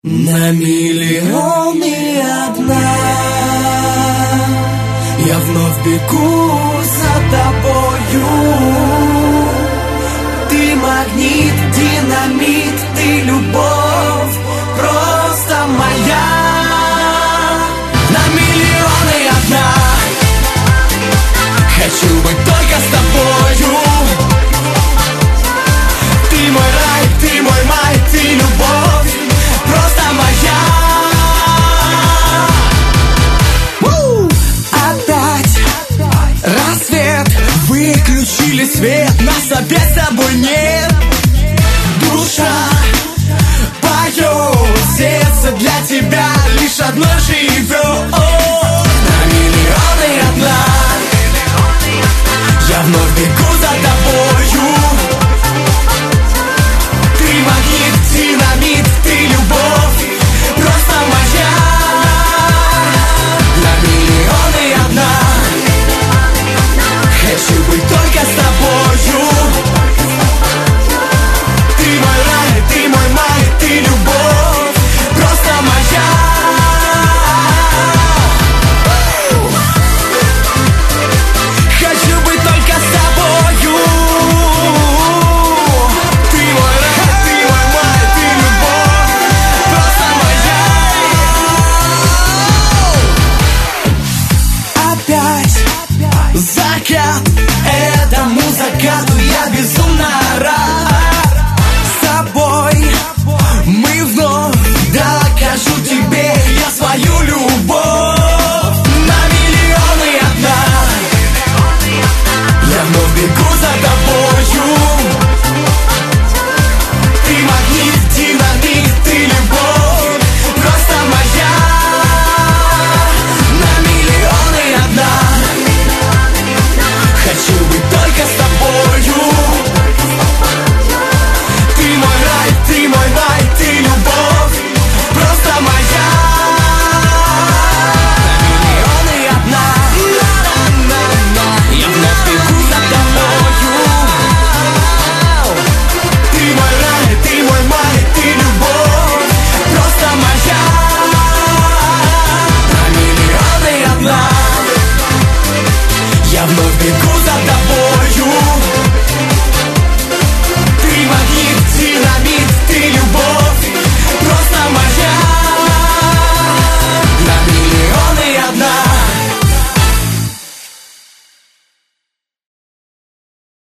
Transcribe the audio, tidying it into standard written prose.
На миллионы одна я вновь бегу за тобою. Ты магнит, динамит, ты любовь, просто моя. На миллионы одна хочу быть только с тобою. Ты мой рай, ты мой май, ты любовь, просто моя. Опять рассвет, выключили свет, нас опять с тобой нет. Душа поет, сердце для тебя лишь одно живет.